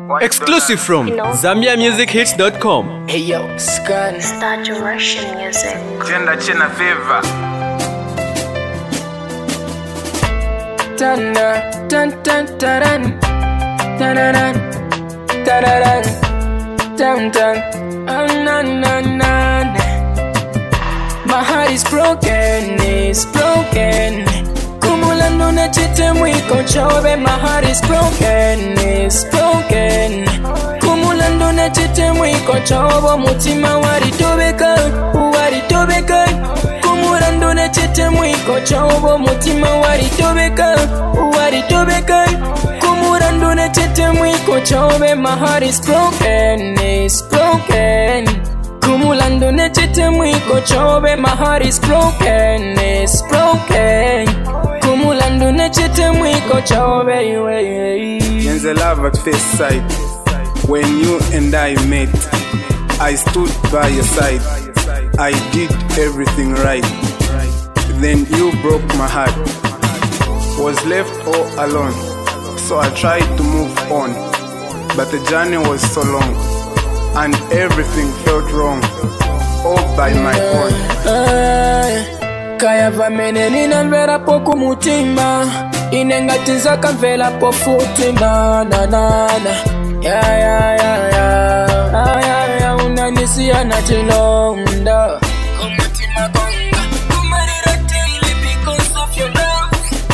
Exclusive from ZambiaMusicHits.com. Hey yo, Scan. Start your Russian music. Chena fever. Dun dun dun dun dun dun dun dun dun. My heart is broken, it's broken. Kumulando na chete mwiko chobe. My heart is broken, it's broken. Kumulando na chete mwiko chobo. Mutima waritobeka, waritobeka. Kumulando na chete mwiko chobo. Mutima waritobeka, waritobeka. Kumulando na chete mwiko chobe. My heart is broken, it's broken. Kumulando na chete mwiko chobe. My heart is broken, it's broken. Kumulando na chete mwiko chobe. Yenze love at first sight. When you and I met, I stood by your side. I did everything right. Then you broke my heart. Was left all alone. So I tried to move on. But the journey was so long. And everything felt wrong. All by my own. Kaya vamene ninamvera po kumutima. Inengatiza kamvela po futi na. Ya unanisia na chilonda. Kumutima konga. Kumarira daily because of your love.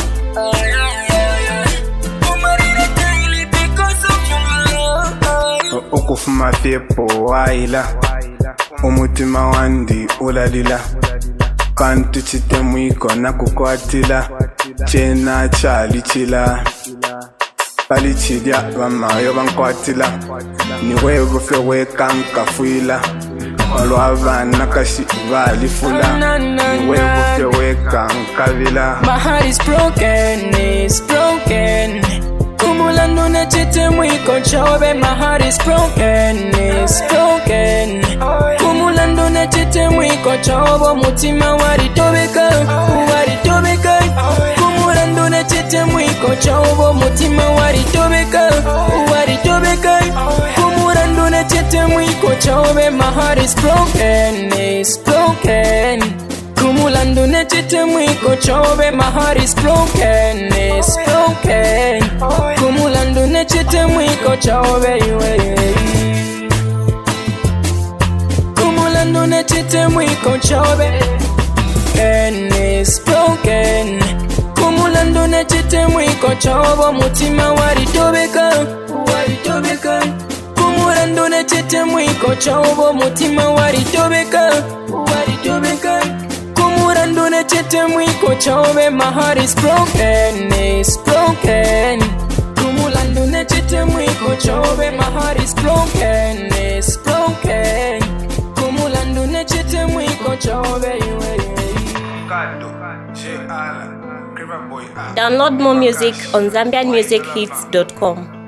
Kumarira daily because of your love. Okufuma fepo waila. Umutima wandi ulalila. Kantu chite mwiko na kukwatila. Chena chali chila. Palichidya bamayo bankwatila. Niwe rufe wekanka fuila. Olwavana kashi valifula. Niwe rufe wekanka vila. My heart is broken, it's broken. Kumulando na chete mwiko chobe. My heart is broken, it's broken. Kumulando na chete mwiko chobo. Mutima waritobeka, waritobeka. Kumulando na chete mwiko chobo. Mutima waritobeka, waritobeka. Kumulando na chete mwiko chobe. My heart is broken, it's broken. Kumulando na chete mwiko chobe. My heart is broken, it's broken. Kumulando na chete mwiko chobe. Kumulando na chete mwiko chobe. And it's broken. Kumulando na chete mwiko chobo. Mutima waritobeka, waritobeka. Kumulando na chete mwiko chobo. Mutima waritobeka, waritobeka. Kumulando na chete mwiko chobe. My heart is broken, it's broken. Kumulando na chete mwiko chobe. My heart is broken, it's broken. Kumulando na chete mwiko chobe. Download more music on ZambianMusicHits.com.